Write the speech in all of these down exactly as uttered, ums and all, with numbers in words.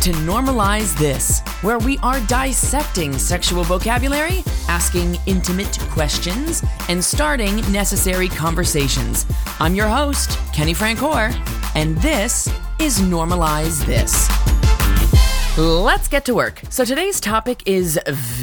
to Normalize This, where we are dissecting sexual vocabulary, asking intimate questions, and starting necessary conversations. I'm your host, Kenny Francoeur, and this is Normalize This. Let's get to work. So today's topic is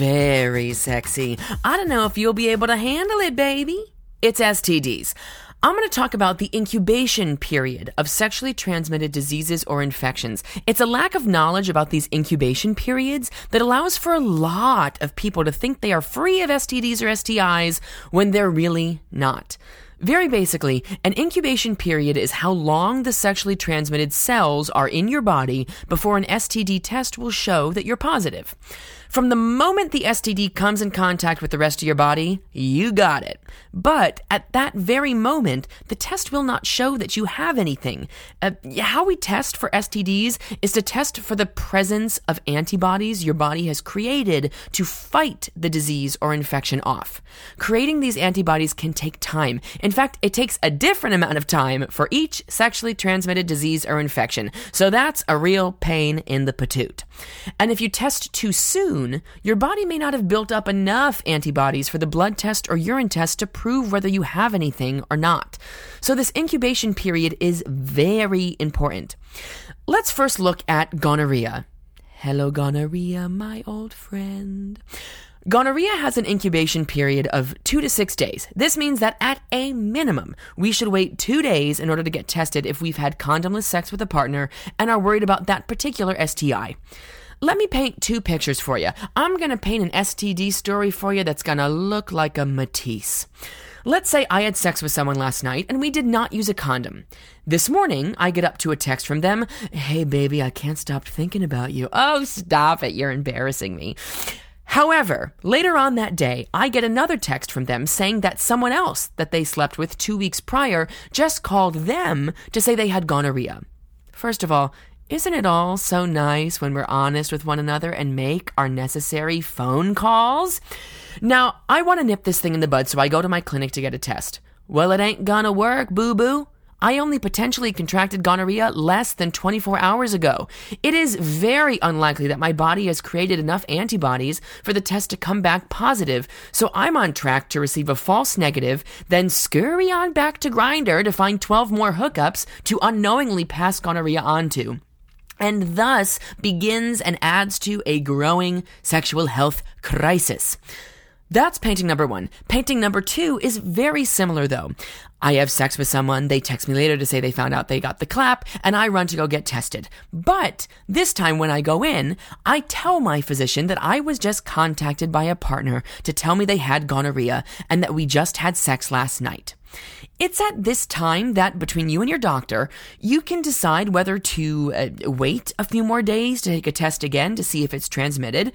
very sexy. I don't know if you'll be able to handle it, baby. It's S T Ds. I'm going to talk about the incubation period of sexually transmitted diseases or infections. It's a lack of knowledge about these incubation periods that allows for a lot of people to think they are free of S T Ds or S T Is when they're really not. Very basically, an incubation period is how long the sexually transmitted cells are in your body before an S T D test will show that you're positive. From the moment the S T D comes in contact with the rest of your body, you got it. But at that very moment, the test will not show that you have anything. Uh, how we test for S T Ds is to test for the presence of antibodies your body has created to fight the disease or infection off. Creating these antibodies can take time. In fact, it takes a different amount of time for each sexually transmitted disease or infection. So that's a real pain in the patoot. And if you test too soon, your body may not have built up enough antibodies for the blood test or urine test to prove whether you have anything or not. So this incubation period is very important. Let's first look at gonorrhea. Hello, gonorrhea, my old friend. Gonorrhea has an incubation period of two to six days. This means that at a minimum, we should wait two days in order to get tested if we've had condomless sex with a partner and are worried about that particular S T I. Let me paint two pictures for you. I'm going to paint an S T D story for you that's going to look like a Matisse. Let's say I had sex with someone last night and we did not use a condom. This morning, I get up to a text from them. Hey, baby, I can't stop thinking about you. Oh, stop it. You're embarrassing me. However, later on that day, I get another text from them saying that someone else that they slept with two weeks prior just called them to say they had gonorrhea. First of all, isn't it all so nice when we're honest with one another and make our necessary phone calls? Now, I want to nip this thing in the bud, so I go to my clinic to get a test. Well, it ain't gonna work, boo-boo. I only potentially contracted gonorrhea less than twenty-four hours ago. It is very unlikely that my body has created enough antibodies for the test to come back positive, so I'm on track to receive a false negative, then scurry on back to Grindr to find twelve more hookups to unknowingly pass gonorrhea onto. And thus begins and adds to a growing sexual health crisis. That's painting number one. Painting number two is very similar, though. I have sex with someone, they text me later to say they found out they got the clap, and I run to go get tested. But this time when I go in, I tell my physician that I was just contacted by a partner to tell me they had gonorrhea and that we just had sex last night. It's at this time that between you and your doctor, you can decide whether to uh, wait a few more days to take a test again to see if it's transmitted,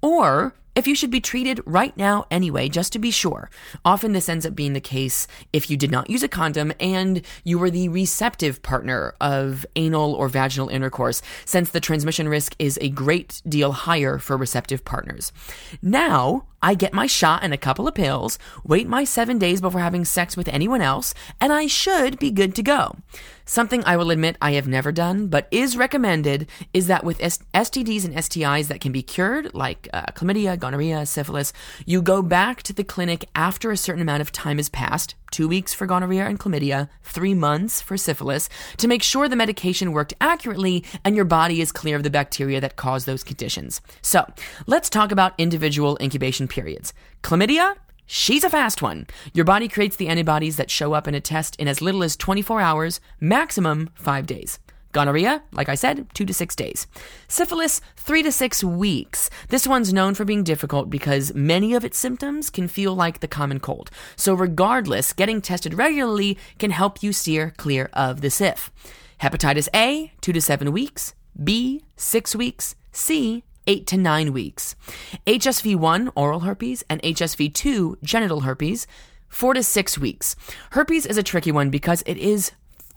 or if you should be treated right now anyway, just to be sure. Often this ends up being the case if you did not use a condom and you were the receptive partner of anal or vaginal intercourse, since the transmission risk is a great deal higher for receptive partners. Now, I get my shot and a couple of pills, wait my seven days before having sex with anyone else, and I should be good to go. Something I will admit I have never done, but is recommended, is that with S T Ds and S T Is that can be cured, like uh, chlamydia, gonorrhea, syphilis, you go back to the clinic after a certain amount of time has passed, two weeks for gonorrhea and chlamydia, three months for syphilis, to make sure the medication worked accurately and your body is clear of the bacteria that cause those conditions. So, let's talk about individual incubation periods. Chlamydia? She's a fast one. Your body creates the antibodies that show up in a test in as little as twenty-four hours, maximum five days. Gonorrhea, like I said, two to six days. Syphilis, three to six weeks. This one's known for being difficult because many of its symptoms can feel like the common cold. So regardless, getting tested regularly can help you steer clear of the syph. Hepatitis A, two to seven weeks. B, six weeks. C, eight to nine weeks. H S V one, oral herpes, and H S V two, genital herpes, four to six weeks. Herpes is a tricky one because it is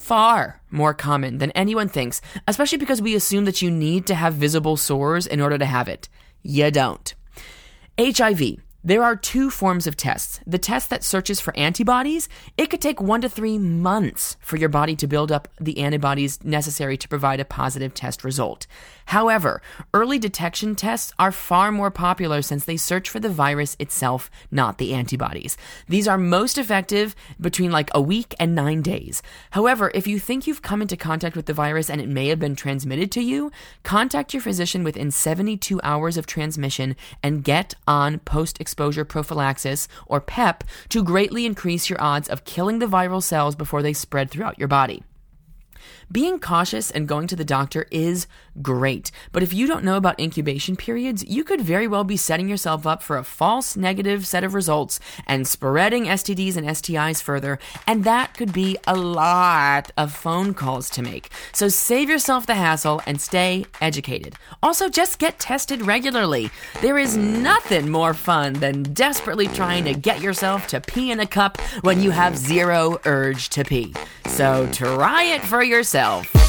far more common than anyone thinks, especially because we assume that you need to have visible sores in order to have it. You don't. H I V. There are two forms of tests. The test that searches for antibodies, it could take one to three months for your body to build up the antibodies necessary to provide a positive test result. However, early detection tests are far more popular since they search for the virus itself, not the antibodies. These are most effective between like a week and nine days. However, if you think you've come into contact with the virus and it may have been transmitted to you, contact your physician within seventy-two hours of transmission and get on post-exposure prophylaxis, or PEP, to greatly increase your odds of killing the viral cells before they spread throughout your body. Being cautious and going to the doctor is great, but if you don't know about incubation periods, you could very well be setting yourself up for a false negative set of results and spreading S T Ds and S T Is further, and that could be a lot of phone calls to make. So save yourself the hassle and stay educated. Also, just get tested regularly. There is nothing more fun than desperately trying to get yourself to pee in a cup when you have zero urge to pee. So try it for yourself.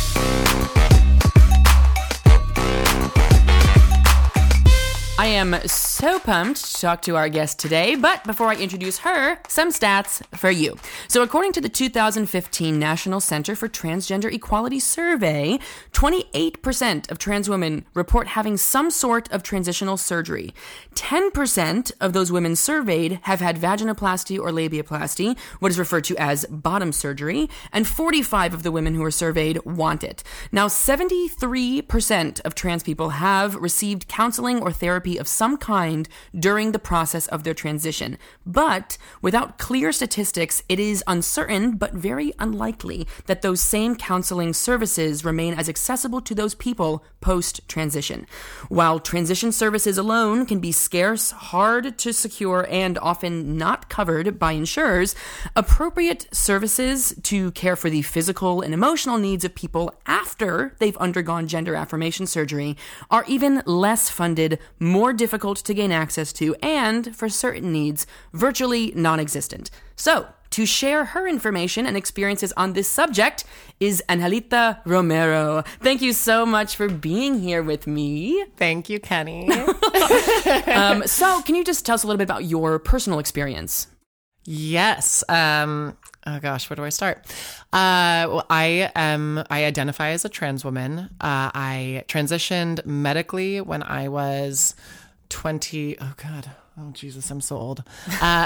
I am so pumped to talk to our guest today, but before I introduce her, some stats for you. So according to the two thousand fifteen National Center for Transgender Equality survey, twenty-eight percent of trans women report having some sort of transitional surgery. ten percent of those women surveyed have had vaginoplasty or labiaplasty, what is referred to as bottom surgery, and forty-five of the women who were surveyed want it. Now, seventy-three percent of trans people have received counseling or therapy of some kind during the process of their transition. But without clear statistics, it is uncertain but very unlikely that those same counseling services remain as accessible to those people post-transition. While transition services alone can be scarce, hard to secure, and often not covered by insurers, appropriate services to care for the physical and emotional needs of people after they've undergone gender affirmation surgery are even less funded, more difficult to gain access to, and, for certain needs, virtually non-existent. So, to share her information and experiences on this subject is Angelita Romero. Thank you so much for being here with me. Thank you, Kenny. um, so, can you just tell us a little bit about your personal experience? Yes. Um, oh gosh, where do I start? Uh, well, I am, I identify as a trans woman. Uh, I transitioned medically when I was twenty. Oh God. Oh Jesus, I'm so old. Uh,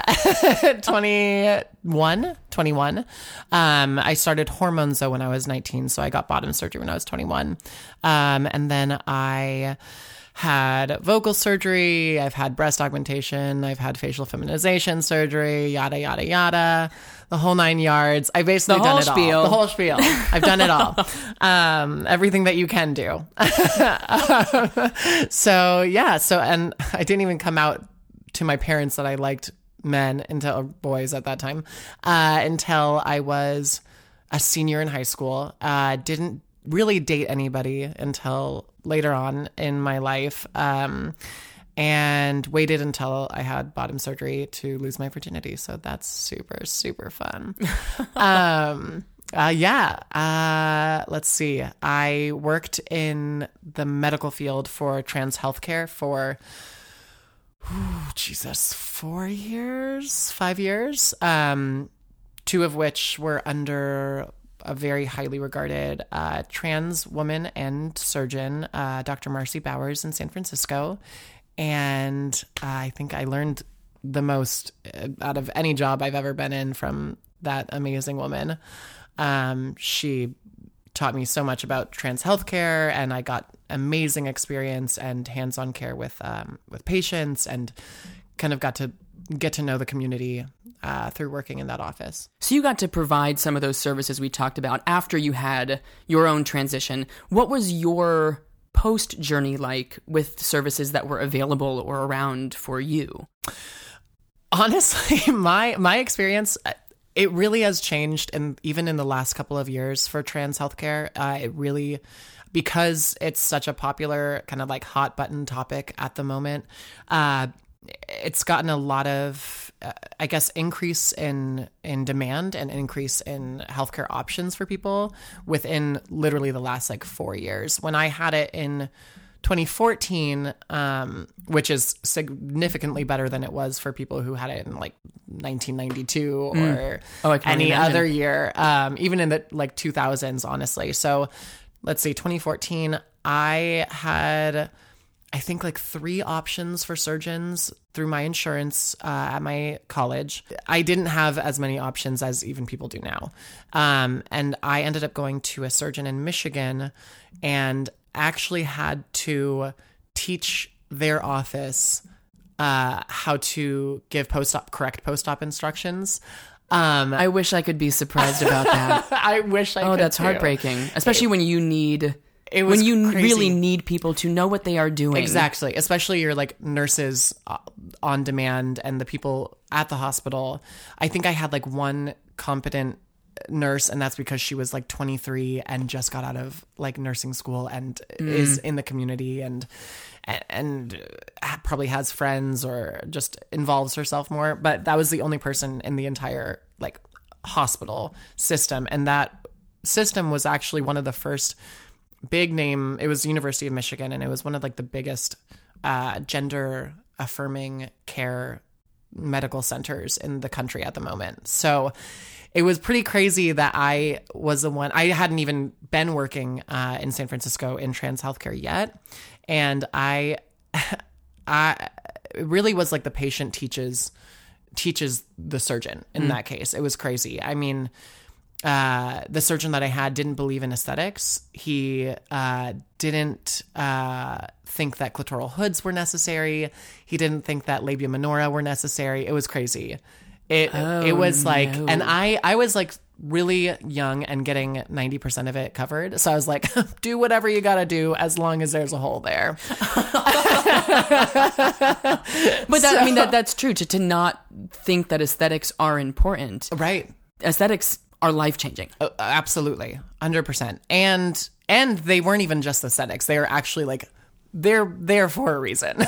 twenty-one, twenty-one. Um, I started hormones though when I was nineteen. So I got bottom surgery when I was twenty-one. Um, and then I had vocal surgery, I've had breast augmentation, I've had facial feminization surgery, yada, yada, yada, the whole nine yards. I've basically the done whole it spiel. all. The whole spiel. I've done it all. Um, everything that you can do. so yeah, so, and I didn't even come out to my parents that I liked men until, boys at that time, uh, until I was a senior in high school. Uh, didn't really date anybody until later on in my life, um, and waited until I had bottom surgery to lose my virginity. So that's super, super fun. um, uh, yeah. Uh, let's see. I worked in the medical field for trans healthcare for, oh, Jesus, four years, five years, um, two of which were under a very highly regarded uh, trans woman and surgeon, uh, Doctor Marcy Bowers in San Francisco. And uh, I think I learned the most out of any job I've ever been in from that amazing woman. Um, she taught me so much about trans healthcare, and I got amazing experience and hands-on care with um, with patients, and kind of got to get to know the community uh, through working in that office. So you got to provide some of those services we talked about after you had your own transition. What was your post journey like with services that were available or around for you? Honestly, my my experience, it really has changed, and even in the last couple of years for trans healthcare, uh, it really, because it's such a popular kind of like hot button topic at the moment, uh, it's gotten a lot of, uh, I guess, increase in in demand and increase in healthcare options for people within literally the last like four years. When I had it in twenty fourteen, um, which is significantly better than it was for people who had it in like nineteen ninety-two or mm. oh, I can any imagine. other year, um, even in the like two thousands, honestly. So let's see, twenty fourteen, I had, I think like three options for surgeons through my insurance uh, at my college. I didn't have as many options as even people do now. Um, and I ended up going to a surgeon in Michigan and actually had to teach their office uh, how to give post-op, correct post-op instructions. Um, I wish I could be surprised about that. I wish I oh, could. Oh, that's too. heartbreaking, especially it, when you need... It was when you crazy. really need people to know what they are doing. Exactly. Especially your like nurses on demand and the people at the hospital. I think I had like one competent nurse, and that's because she was like twenty-three and just got out of like nursing school and mm. is in the community and and probably has friends or just involves herself more. But that was the only person in the entire like hospital system. And that system was actually one of the first big name. It was the University of Michigan, and it was one of like the biggest uh, gender affirming care medical centers in the country at the moment. So it was pretty crazy that I was the one. I hadn't even been working uh, in San Francisco in trans healthcare yet, and I, I it really was like the patient teaches teaches the surgeon in mm. that case. It was crazy. I mean. Uh, the surgeon that I had didn't believe in aesthetics. He uh, didn't uh, think that clitoral hoods were necessary. He didn't think that labia minora were necessary. It was crazy. It oh, it was like, no. and I, I was like really young and getting ninety percent of it covered. So I was like, do whatever you got to do as long as there's a hole there. But that, so, I mean, that that's true. To, to not think that aesthetics are important. Right. Aesthetics are life-changing. Uh, absolutely. one hundred percent. And and they weren't even just aesthetics. They were actually like, they're there for a reason.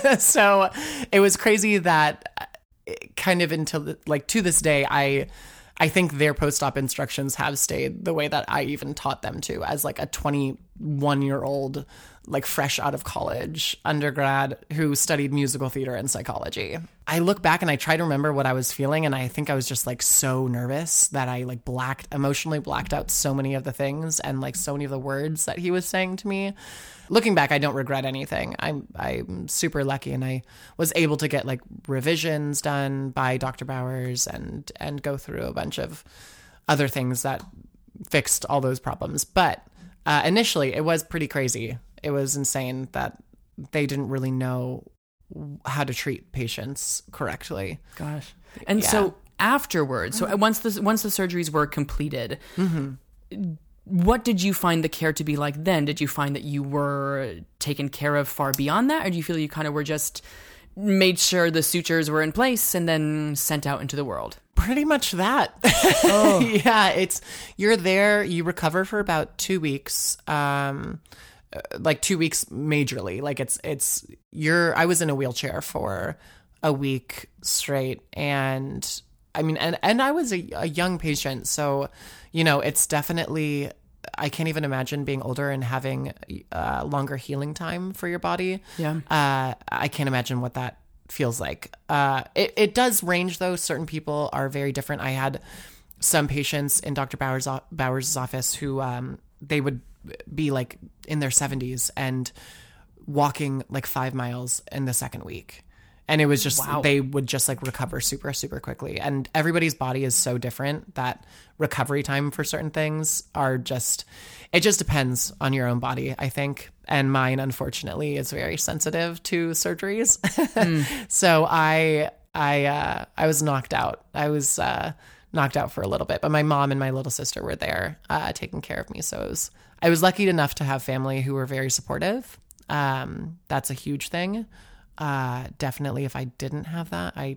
So it was crazy that kind of until like to this day, I I think their post-op instructions have stayed the way that I even taught them to as like a twenty-one-year-old, like fresh out of college undergrad who studied musical theater and psychology. I look back and I try to remember what I was feeling, and I think I was just like so nervous that I like blacked, emotionally blacked out so many of the things and like so many of the words that he was saying to me. Looking back, I don't regret anything. I'm I'm super lucky, and I was able to get like revisions done by Doctor Bowers and and go through a bunch of other things that fixed all those problems. But uh, initially, it was pretty crazy. It was insane that they didn't really know how to treat patients correctly. Gosh. And yeah. so afterwards, so once the once the surgeries were completed. Mm-hmm. What did you find the care to be like then? Did you find that you were taken care of far beyond that? Or do you feel you kind of were just made sure the sutures were in place and then sent out into the world? Pretty much that. Oh. Yeah, it's, you're there, you recover for about two weeks, um, like two weeks majorly. Like it's, it's, you're, I was in a wheelchair for a week straight, and I mean, and, and I was a, a young patient, so, you know, it's definitely, I can't even imagine being older and having uh, longer healing time for your body. Yeah. Uh, I can't imagine what that feels like. Uh, it, it does range, though. Certain people are very different. I had some patients in Doctor Bowers' Bowers' office who um, they would be like in their seventies and walking like five miles in the second week. And it was just, wow. They would just like recover super, super quickly. And everybody's body is so different that recovery time for certain things are just, it just depends on your own body, I think. And mine, unfortunately, is very sensitive to surgeries. Mm. So I, I, uh, I was knocked out. I was uh, knocked out for a little bit, but my mom and my little sister were there uh, taking care of me. So it was, I was lucky enough to have family who were very supportive. Um, that's a huge thing. Uh, definitely if I didn't have that, I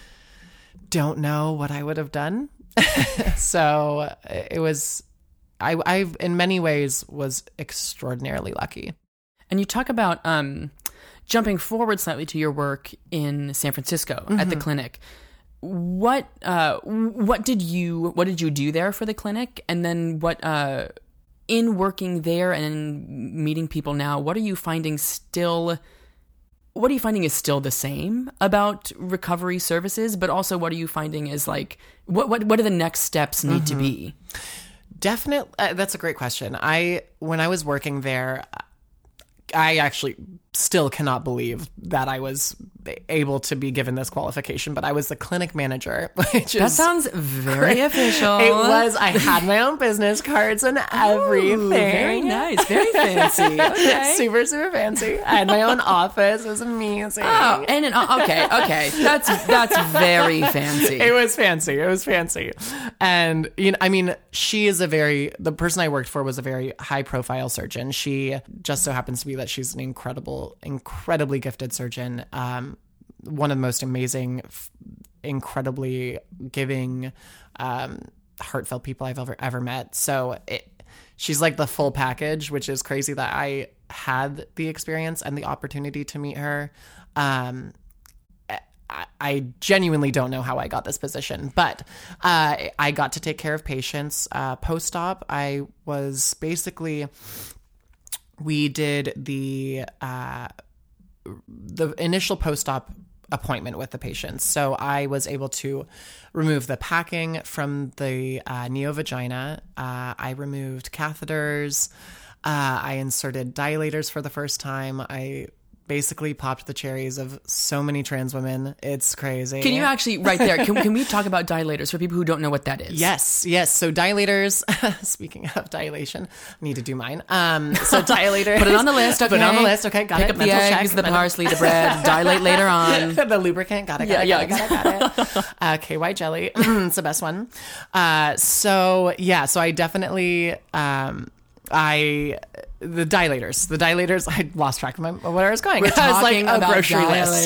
don't know what I would have done. So it was, I, I, in many ways was extraordinarily lucky. And you talk about, um, jumping forward slightly to your work in San Francisco mm-hmm. at the clinic. What, uh, what did you, what did you do there for the clinic? And then what, uh, in working there and in meeting people now, what are you finding still, what are you finding is still the same about recovery services, but also what are you finding is like, what, what, what do the next steps need mm-hmm. to be? Definitely. Uh, that's a great question. I, when I was working there, I actually still cannot believe that I was able to be given this qualification, but I was the clinic manager, which that is... sounds very great. Official. It was. I had my own business cards and everything. Ooh, very nice. Very fancy. Okay. Super, super fancy. I had my own office. It was amazing. Oh, and an, okay, okay. That's, that's very fancy. It was fancy. It was fancy. And, you know, I mean, she is a very... The person I worked for was a very high-profile surgeon. She just so happens to be that she's an incredible, incredibly gifted surgeon. Um, one of the most amazing, f- incredibly giving, um, heartfelt people I've ever ever met. So it, she's like the full package, which is crazy that I had the experience and the opportunity to meet her. Um, I, I genuinely don't know how I got this position, but uh, I got to take care of patients. Uh, post-op, I was basically... We did the uh, the initial post-op appointment with the patients. So I was able to remove the packing from the uh, neovagina. Uh, I removed catheters. Uh, I inserted dilators for the first time. I basically popped the cherries of so many trans women. It's crazy. Can you actually, right there, can, can we talk about dilators for people who don't know what that is? Yes, yes. So dilators, speaking of dilation, I need to do mine. Um, so dilators. Put it on the list, okay. Put it on the list, okay. Got Pick it. up Mental the eggs, check. the parsley, the bread, dilate later on. The lubricant, got it, got yeah, it, yeah, got it, got it, got it. Uh, K Y jelly, it's the best one. Uh, so, yeah, so I definitely... Um, I the dilators, the dilators. I lost track of my where I was going. We're I was like about a grocery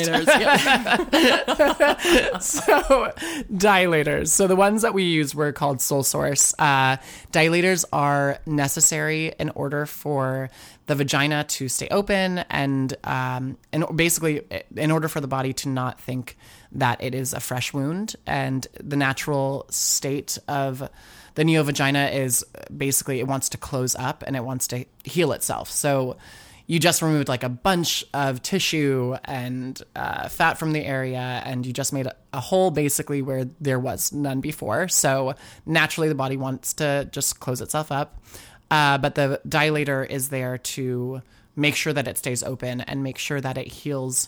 dilators. list. So dilators. So the ones that we use were called Soul Source. Uh, dilators are necessary in order for the vagina to stay open, and um, and basically in order for the body to not think that it is a fresh wound, and the natural state of the neovagina is basically it wants to close up and it wants to heal itself. So you just removed like a bunch of tissue and uh, fat from the area, and you just made a, a hole basically where there was none before. So naturally the body wants to just close itself up. Uh, but the dilator is there to make sure that it stays open and make sure that it heals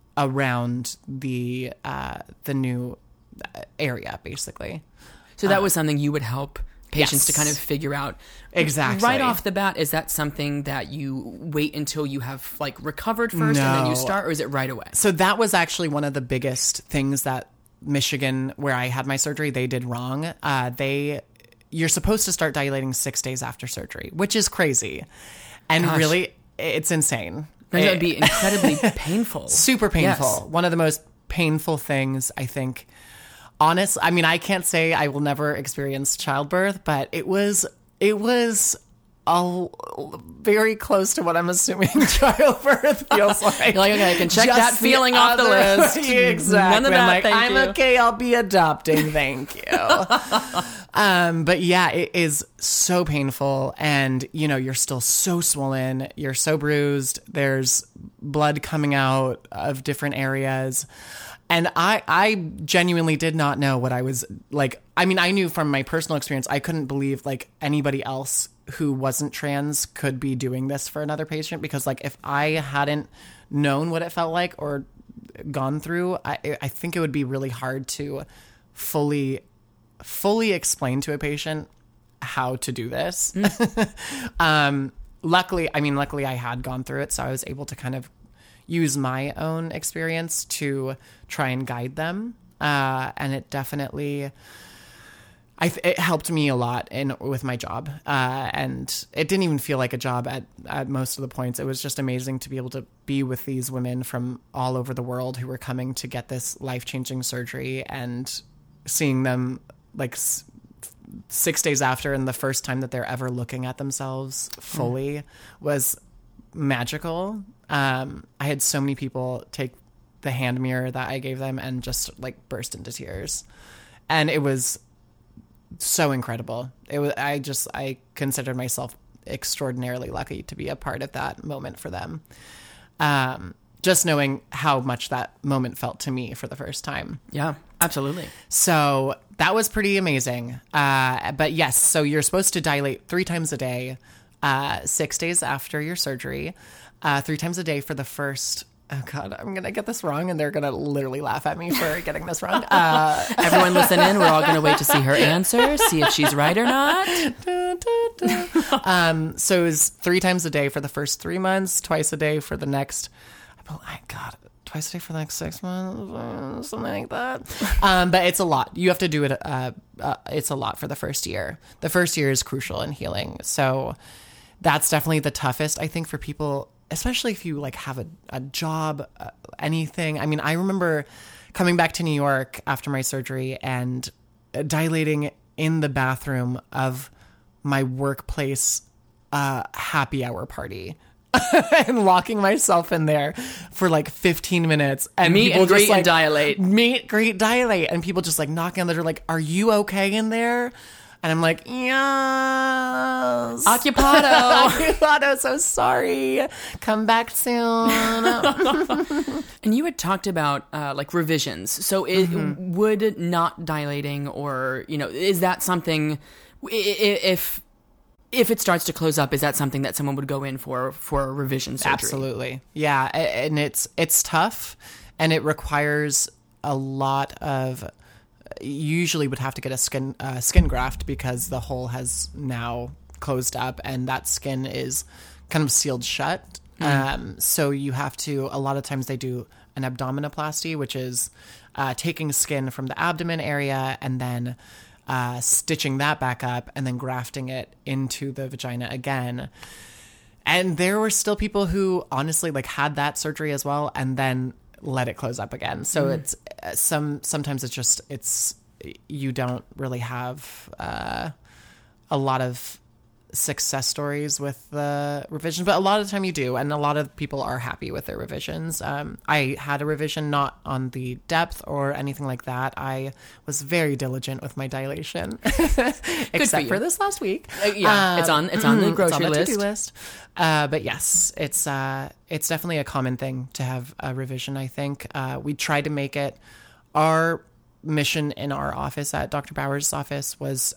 around the uh, the new area, basically. So that was something you would help patients yes. to kind of figure out. Exactly. Right off the bat, is that something that you wait until you have like recovered first no. and then you start, or is it right away? So that was actually one of the biggest things that Michigan, where I had my surgery, they did wrong. Uh, they, you're supposed to start dilating six days after surgery, which is crazy. And Gosh. really, it's insane. That would be incredibly painful. Super painful. Yes. One of the most painful things, I think. Honest, I mean, I can't say I will never experience childbirth, but it was it was a, very close to what I'm assuming childbirth feels like. You're like, okay, I can check Just that feeling off the list. Exactly. None of that, I'm like, thank I'm you. okay, I'll be adopting, thank you. um, but yeah, it is so painful, and you know, you're still so swollen, you're so bruised, there's blood coming out of different areas. And I, I genuinely did not know what I was like. I mean, I knew from my personal experience, I couldn't believe like anybody else who wasn't trans could be doing this for another patient, because like if I hadn't known what it felt like or gone through, I, I think it would be really hard to fully, fully explain to a patient how to do this. Mm. um, luckily, I mean, luckily I had gone through it, so I was able to kind of use my own experience to try and guide them. Uh, and it definitely, I th- it helped me a lot in with my job. Uh, and it didn't even feel like a job at, at most of the points. It was just amazing to be able to be with these women from all over the world who were coming to get this life-changing surgery, and seeing them like s- six days after, and the first time that they're ever looking at themselves fully mm. was magical. Um, I had so many people take the hand mirror that I gave them and just like burst into tears. And it was so incredible. It was, I just, I considered myself extraordinarily lucky to be a part of that moment for them. Um, just knowing how much that moment felt to me for the first time. Yeah, absolutely. So that was pretty amazing. Uh, but yes, so you're supposed to dilate three times a day, uh, six days after your surgery, uh, three times a day for the first... Oh, God, I'm going to get this wrong, and they're going to literally laugh at me for getting this wrong. Uh, Everyone listen in. We're all going to wait to see her answer, see if she's right or not. da, da, da. Um, so it was three times a day for the first three months, twice a day for the next, oh, my God, twice a day for the next six months, something like that. Um, but it's a lot. You have to do it. Uh, uh, it's a lot for the first year. The first year is crucial in healing. So that's definitely the toughest, I think, for people, especially if you like have a, a job, uh, anything. I mean, I remember coming back to New York after my surgery and dilating in the bathroom of my workplace uh, happy hour party and locking myself in there for like fifteen minutes. And meet people and greet just like, and dilate. Meet, greet, dilate. And people just like knocking on the door like, are you okay in there? And I'm like, yes. Occupado. Occupado, so sorry. Come back soon. And you had talked about uh, like revisions. So it, mm-hmm. would not dilating or, you know, is that something, if if it starts to close up, is that something that someone would go in for for a revision surgery? Absolutely. Yeah. And it's it's tough, and it requires a lot of... You usually would have to get a skin uh, skin graft because the hole has now closed up and that skin is kind of sealed shut. Mm. Um, so you have to, a lot of times they do an abdominoplasty, which is uh, taking skin from the abdomen area and then uh, stitching that back up and then grafting it into the vagina again. And there were still people who honestly like had that surgery as well and then let it close up again. So mm. it's uh, some, sometimes it's just, it's, you don't really have uh, a lot of success stories with the revision, but a lot of the time you do. And a lot of people are happy with their revisions. Um, I had a revision, not on the depth or anything like that. I was very diligent with my dilation, except for, for this last week. Uh, yeah, um, it's on, it's on the grocery it's on the list. to-do list. Uh, but yes, it's, uh, it's definitely a common thing to have a revision. I think, uh, we tried to make it our mission in our office at Doctor Bauer's office was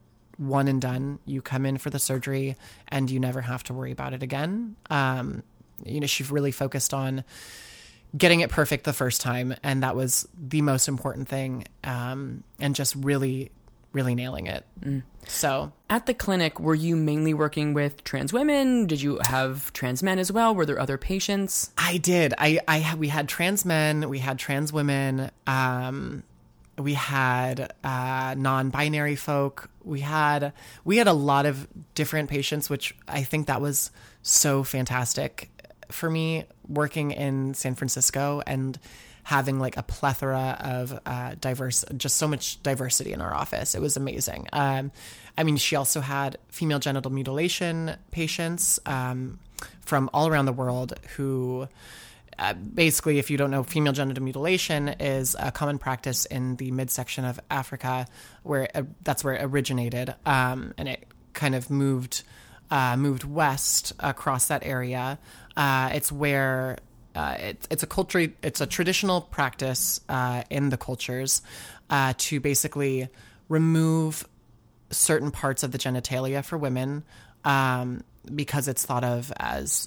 one and done. You come in for the surgery and you never have to worry about it again. Um, you know, she really focused on getting it perfect the first time. And that was the most important thing. Um, and just really, really nailing it. Mm. So at the clinic, were you mainly working with trans women? Did you have trans men as well? Were there other patients? I did. I, I, we had trans men, we had trans women, um, we had uh, non-binary folk. We had we had a lot of different patients, which I think that was so fantastic for me working in San Francisco and having like a plethora of uh, diverse, just so much diversity in our office. It was amazing. Um, I mean, she also had female genital mutilation patients um, from all around the world who... Uh, basically, if you don't know, female genital mutilation is a common practice in the midsection of Africa, where uh, that's where it originated, um, and it kind of moved uh, moved west across that area. Uh, it's where uh, it, it's a culture, it's a traditional practice uh, in the cultures uh, to basically remove certain parts of the genitalia for women um, because it's thought of as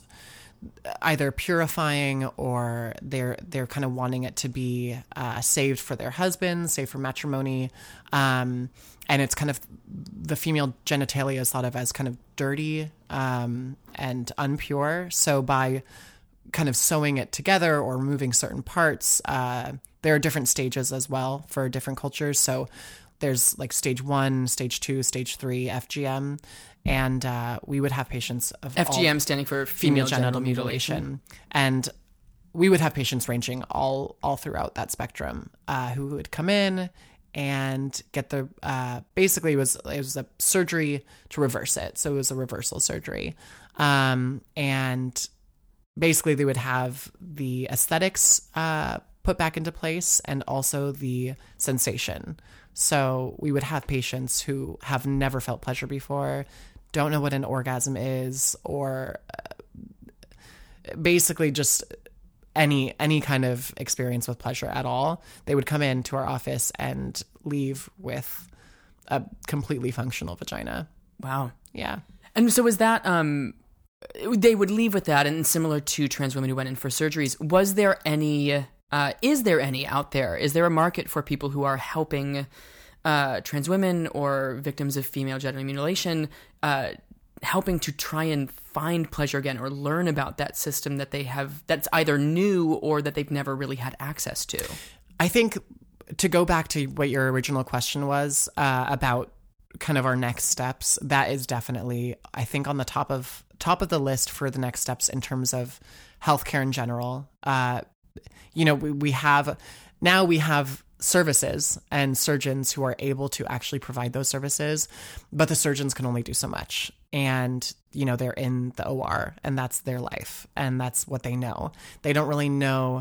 either purifying or they're they're kind of wanting it to be uh, saved for their husbands, saved for matrimony. Um, and it's kind of the female genitalia is thought of as kind of dirty um, and unpure. So by kind of sewing it together or removing certain parts, uh, there are different stages as well for different cultures. So there's like stage one, stage two, stage three, F G M. And uh, we would have patients of F G M standing for female, female genital, genital mutilation. mutilation. And we would have patients ranging all all throughout that spectrum uh, who would come in and get the, uh, basically it was, it was a surgery to reverse it. So it was a reversal surgery. Um, and basically they would have the aesthetics uh, put back into place and also the sensation. So we would have patients who have never felt pleasure before, don't know what an orgasm is, or uh, basically just any any kind of experience with pleasure at all, they would come into our office and leave with a completely functional vagina. Wow. Yeah. And so was that, um, they would leave with that, and similar to trans women who went in for surgeries, was there any, uh, is there any out there? Is there a market for people who are helping uh, trans women or victims of female genital mutilation, uh, helping to try and find pleasure again, or learn about that system that they have, that's either new or that they've never really had access to? I think, to go back to what your original question was uh, about kind of our next steps, that is definitely, I think, on the top of top of the list for the next steps in terms of healthcare in general. Uh, you know, we, we have now we have services and surgeons who are able to actually provide those services, but the surgeons can only do so much. And, you know, they're in the O R, and that's their life, and that's what they know. They don't really know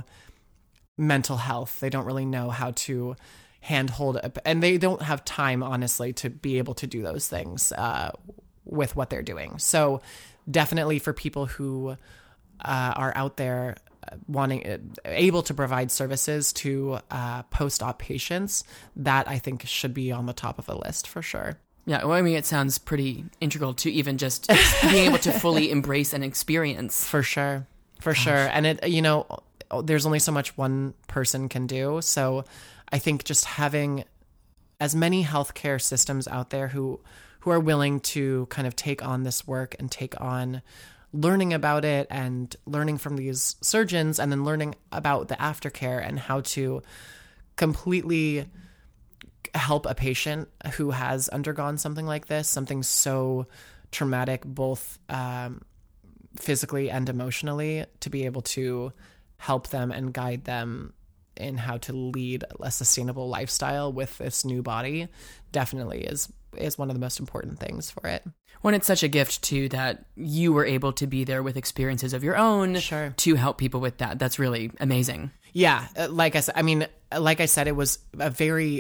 mental health. They don't really know how to handhold, and they don't have time, honestly, to be able to do those things uh, with what they're doing. So definitely for people who uh, are out there wanting, able to provide services to uh, post-op patients, that I think should be on the top of a list for sure. Yeah, well, I mean, it sounds pretty integral to even just being able to fully embrace and experience. For sure, for Gosh. sure. And it, you know, there's only so much one person can do. So I think just having as many healthcare systems out there who who are willing to kind of take on this work and take on learning about it and learning from these surgeons, and then learning about the aftercare and how to completely help a patient who has undergone something like this, something so traumatic, both um, physically and emotionally, to be able to help them and guide them in how to lead a sustainable lifestyle with this new body, definitely is is one of the most important things for it. When it's such a gift too that you were able to be there with experiences of your own, sure, to help people with that. That's really amazing. Yeah, like I said, I mean, like I said, it was a very.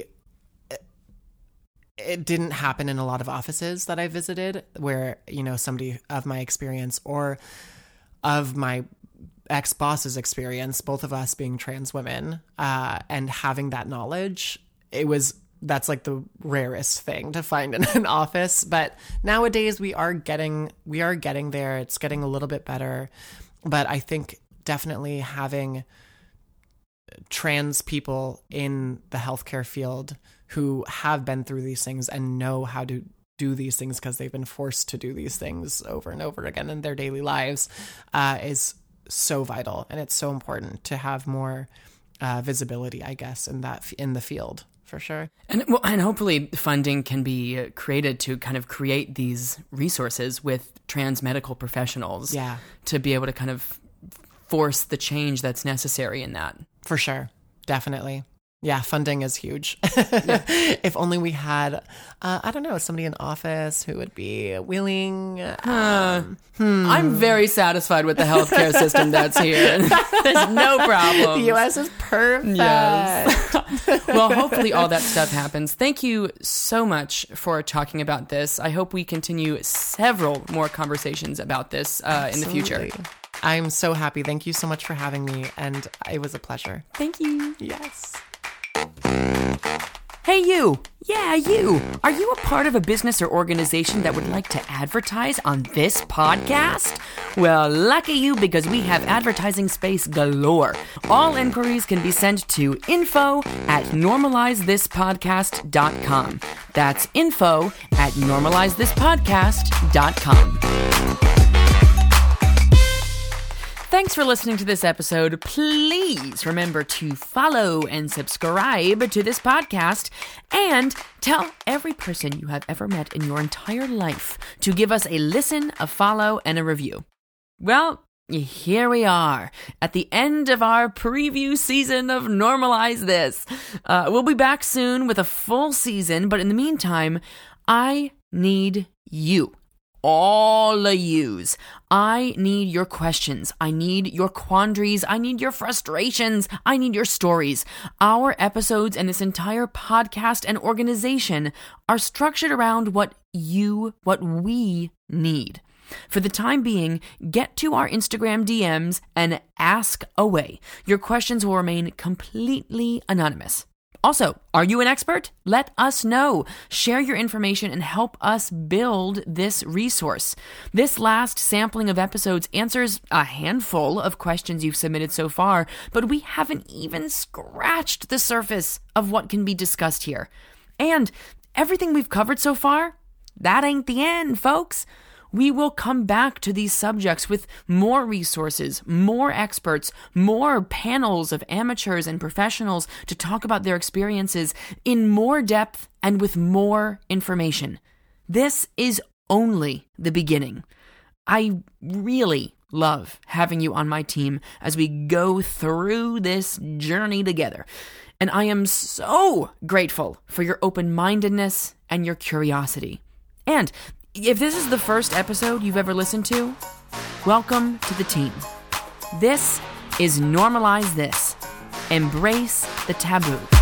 It didn't happen in a lot of offices that I visited, where, you know, somebody of my experience or of my ex-boss's experience, both of us being trans women, uh, and having that knowledge, it was, that's like the rarest thing to find in an office. But nowadays we are getting, we are getting there. It's getting a little bit better. But I think definitely having trans people in the healthcare field who have been through these things and know how to do these things because they've been forced to do these things over and over again in their daily lives, uh, is so vital. And it's so important to have more uh, visibility, I guess, in that, in the field, for sure. And well, and hopefully funding can be created to kind of create these resources with trans medical professionals, yeah, to be able to kind of force the change that's necessary in that. For sure. Definitely. Yeah, funding is huge. Yeah. If only we had, uh, I don't know, somebody in office who would be willing. Um, uh, hmm. I'm very satisfied with the healthcare system that's here. There's no problem. The U S is perfect. Yes. Well, hopefully all that stuff happens. Thank you so much for talking about this. I hope we continue several more conversations about this uh, in the future. I'm so happy. Thank you so much for having me. And it was a pleasure. Thank you. Yes. Hey you! Yeah, you! Are you a part of a business or organization that would like to advertise on this podcast? Well, lucky you, because we have advertising space galore. All inquiries can be sent to info at normalize this podcast dot com. That's info at normalize this podcast dot com. Thanks for listening to this episode. Please remember to follow and subscribe to this podcast, and tell every person you have ever met in your entire life to give us a listen, a follow, and a review. Well, here we are at the end of our preview season of Normalize This. Uh, we'll be back soon with a full season, but in the meantime, I need you. All of yous. I need your questions. I need your quandaries. I need your frustrations. I need your stories. Our episodes and this entire podcast and organization are structured around what you, what we need. For the time being, get to our Instagram D Ms and ask away. Your questions will remain completely anonymous. Also, are you an expert? Let us know. Share your information and help us build this resource. This last sampling of episodes answers a handful of questions you've submitted so far, but we haven't even scratched the surface of what can be discussed here. And everything we've covered so far, that ain't the end, folks. We will come back to these subjects with more resources, more experts, more panels of amateurs and professionals to talk about their experiences in more depth and with more information. This is only the beginning. I really love having you on my team as we go through this journey together. And I am so grateful for your open-mindedness and your curiosity. And if this is the first episode you've ever listened to, welcome to the team. This is Normalize This. Embrace the taboo.